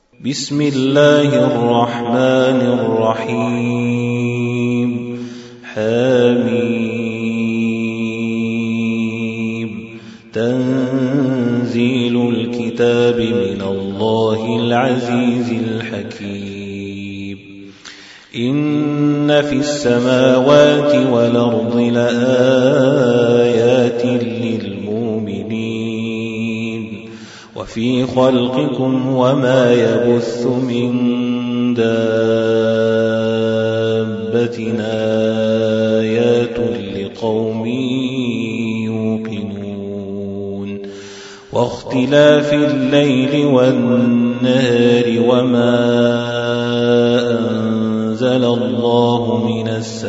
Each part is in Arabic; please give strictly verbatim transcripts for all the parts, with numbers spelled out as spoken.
بسم الله الرحمن الرحيم. حميم. تنزيل الكتاب من الله العزيز الحكيم. إن في السماوات والأرض لآيات للمؤمنين وفي خلقكم وما يبث من دابة آيات لقوم يوقنون. واختلاف الليل والنهار وما أنزل الله من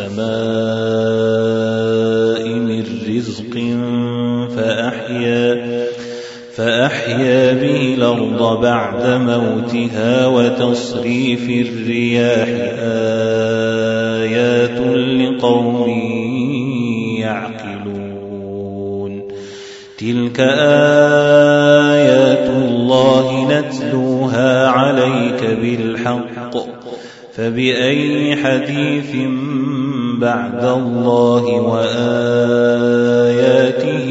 السماء من رزق فأحيا فأحيا به الأرض بعد موتها وتصريف الرياح آيات لقوم يعقلون. تلك آيات الله نتلوها عليك بالحق فبأي حديث بعد الله وآياته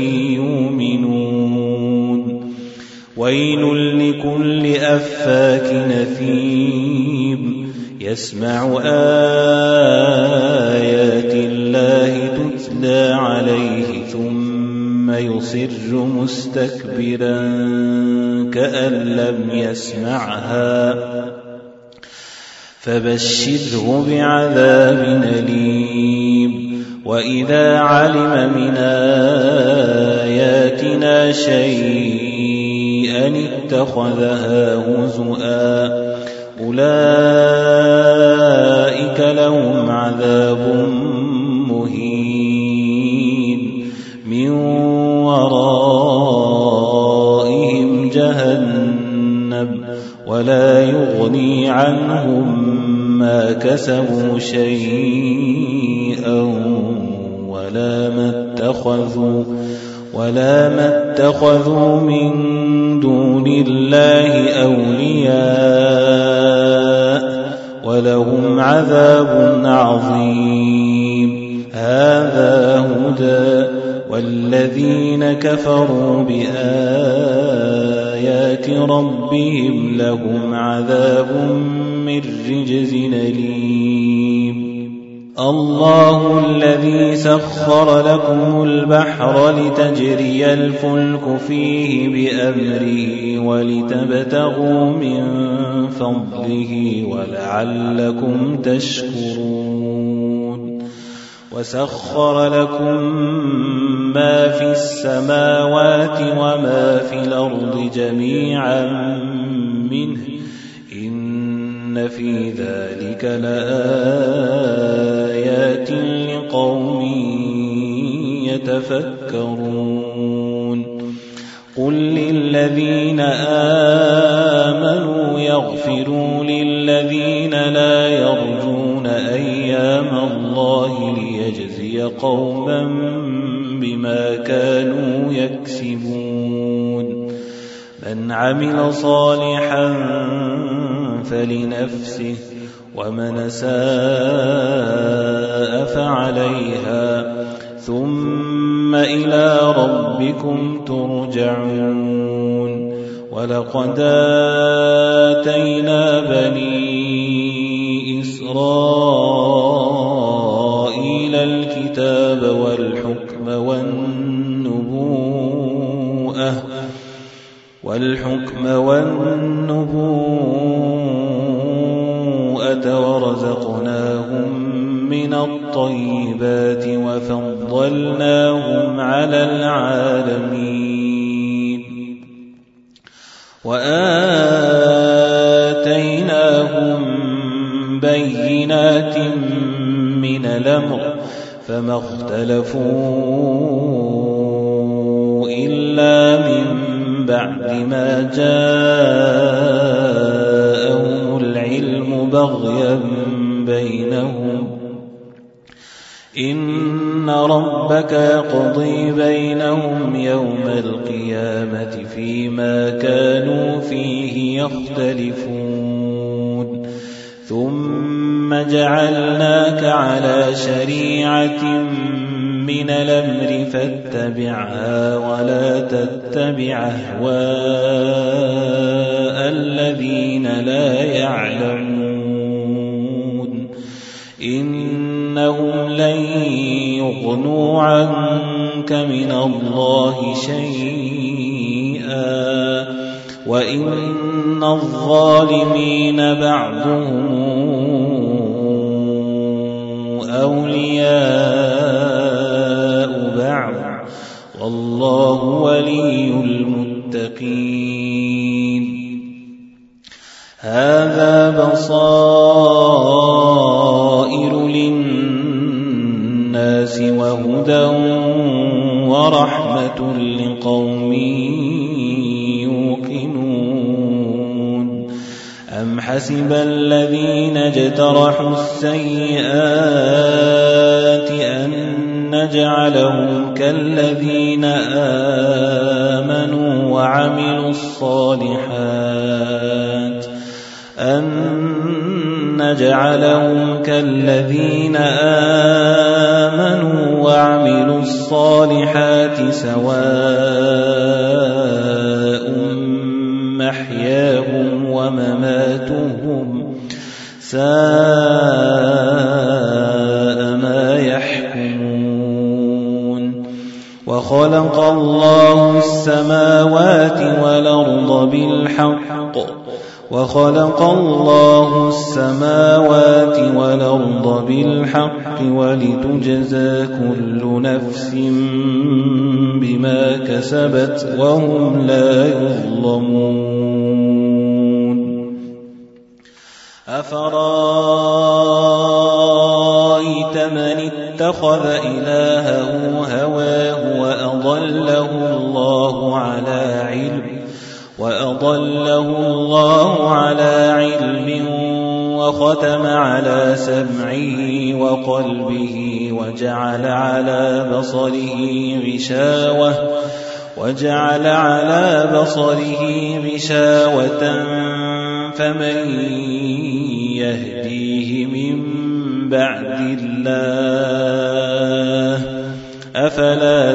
يؤمنون. ويل لكل أفاك نثيم يسمع آيات الله تتلى عليه ثم يصر مستكبرا كأن لم يسمعها فبشره بعذاب أليم. وإذا علم من آياتنا شيئا اتخذها هزؤا أولئك لهم عذاب مهين من ورائهم جهنم ولا يغني عنهم ما كسبوا شيئا ولا ما اتخذوا ولا ما اتخذوا من دون الله أولياء ولهم عذاب عظيم. هذا هدى والذين كفروا بآيات ربهم لهم عذاب من رجز أليم. الله الذي سخر لكم البحر لتجري الفلك فيه بأمره ولتبتغوا من فضله ولعلكم تشكرون. وسخر لكم ما في السماوات وما في الأرض جميعا منه إن في ذلك لآيات لقوم يتفكرون. قل للذين آمنوا يغفروا للذين لا يرجون أيام الله ليجزي قوما بما كانوا يكسبون. من عمل صالحا فلنفسه ومن أساء فعليها ثم إلى ربكم ترجعون. ولقد آتينا بني إسرائيل الكتاب والحكم والنبوءة والحكم والنبوءة ورزقناهم من الطيبات وفضلناهم على العالمين. وآتيناهم بينات من الأمر فما اختلفوا إلا من بعد ما جاءهم العلم بغيا بينهم إن ربك يقضي بينهم يوم القيامة فيما كانوا فيه يختلفون ثم جعلناك على شريعة من الأمر فاتبعها ولا تتبع أهواء الذين لا يعلمون إنهم لن يغنوا عنك من الله شيئا وإن الظالمين بعضهم أولياء بعض والله ولي المتقين هذا بصائر للناس وهدى ورحمة لقوم يوقنون أم حسب الذين اجترحوا السيئات أن نجعلهم كالذين آمنوا وعملوا الصالحات أن نجعلهم كالذين آمنوا وعملوا الصالحات سواء محياهم ومماتهم ساء ما يحكمون وخلق الله السماوات والأرض بالحق وخلق الله السماوات والأرض بالحق ولتجزى كل نفس بما كسبت وهم لا يظلمون أفرأيت من اتخذ إلهه هواه وأضله الله على علم وأضله الله على علم وختم على سمعه وقلبه وجعل على بصره غشاوة وجعل على بصره غشاوة فمن يهديه من بعد الله أفلا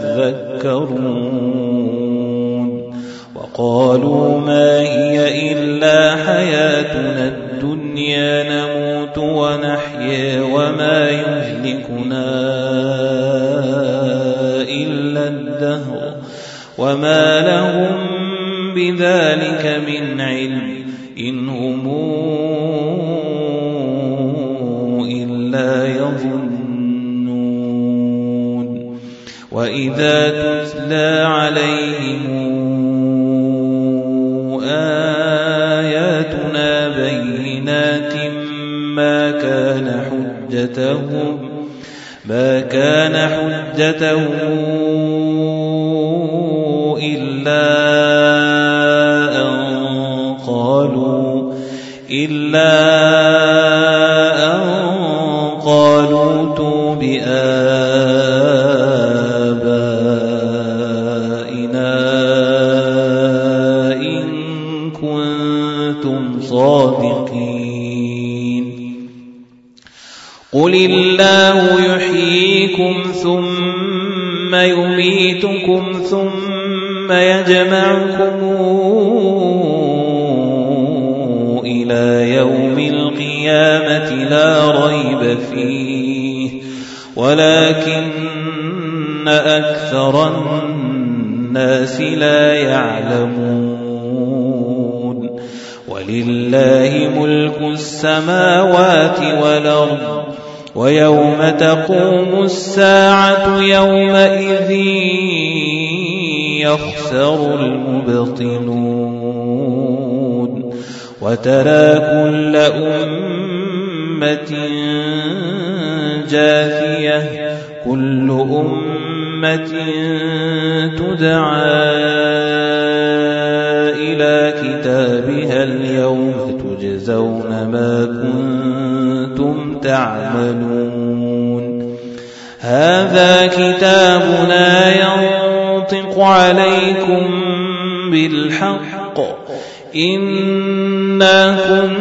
تذكرون وقالوا ما هي إلا حياتنا الدنيا نموت ونحيا وما يهلكنا إلا الدهر وما لهم بذلك من علم إن هم إلا يظنون وإذا تتلى عليهم آياتنا بينات ما كان حجتهم ما كان حجتهم إلا أن قالوا إلا أن قالوا ائتوا بآبائنا إن كنتم صادقين قل الله يحييكم ثم يميتكم ثم يجمعكم إلى يوم القيامة لا ريب فيه ولكن أكثر الناس لا يعلمون ولله ملك السماوات والأرض ويوم تقوم الساعة يومئذ يخسر المبطلون وترى كل أمة جاثية كل أمة تدعى إلى كتابها اليوم تجزون ما كنتم تعملون هذا كتابنا ينطق عليكم بالحق إنا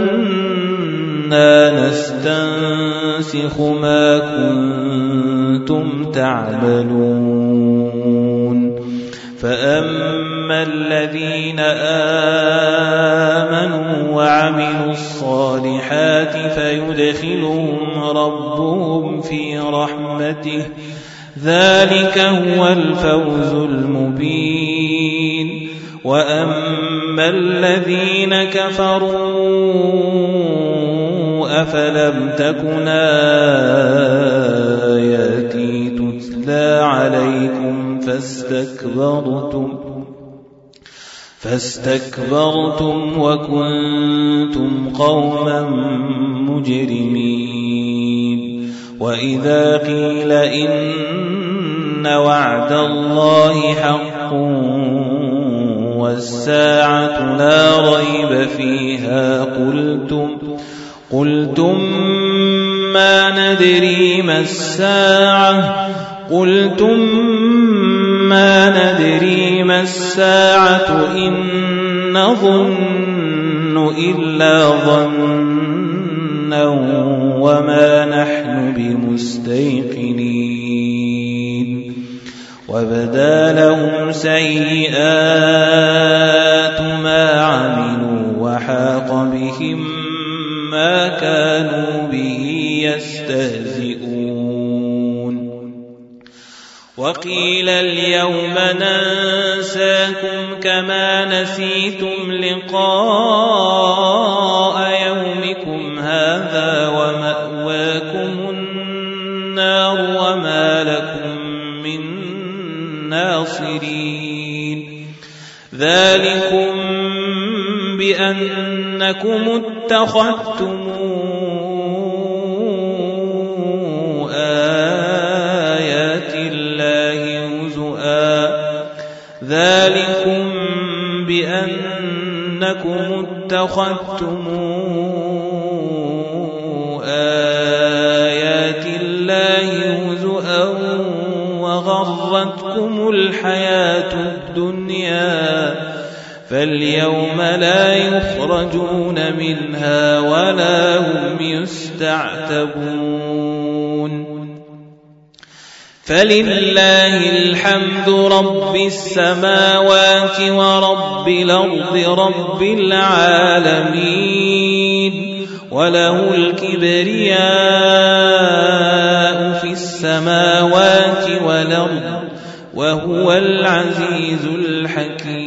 كنا نستنسخ ما كنتم تعملون فأما الذين آمنوا وعملوا الصالحات فيدخلهم ربهم في رحمته ذلك هو الفوز المبين وأما الذين كفروا أفلم تكن آياتي تتلى عليكم فاستكبرتم فاستكبرتم وكنتم قوما مجرمين وإذا قيل إن وعد الله حق والساعة لا ريب فيها قلتم قلتم ما ندري ما الساعة قلتم ما ندري ما الساعة إن نظن إلا ظنا وما نحن بمستيقنين وبدا لهم سيئات ما عملوا وحاق بهم ما كانوا به يستهزئون وقيل اليوم ننساكم كما نسيتم لقاء يومكم هذا ومأواكم النار وما لكم من ناصرين ذلكم بأنكم اتخذتم آيات الله هزؤا ذلكم بأنكم اتخذتم آيات الله هزؤا وغرتكم الحياة الدنيا فاليوم لا يخرجون منها ولا هم يستعتبون فلله الحمد رب السماوات ورب الأرض رب العالمين وله الكبرياء في السماوات والأرض وهو العزيز الحكيم